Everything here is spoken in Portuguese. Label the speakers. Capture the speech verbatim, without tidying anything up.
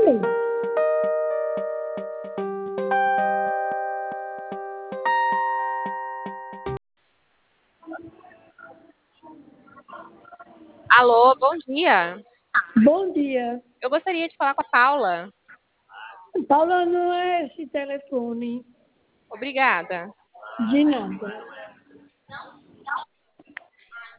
Speaker 1: Alô, bom dia.
Speaker 2: Bom dia.
Speaker 1: Eu gostaria de falar com a Paula.
Speaker 2: Paula, não é esse telefone.
Speaker 1: Obrigada.
Speaker 2: De nada.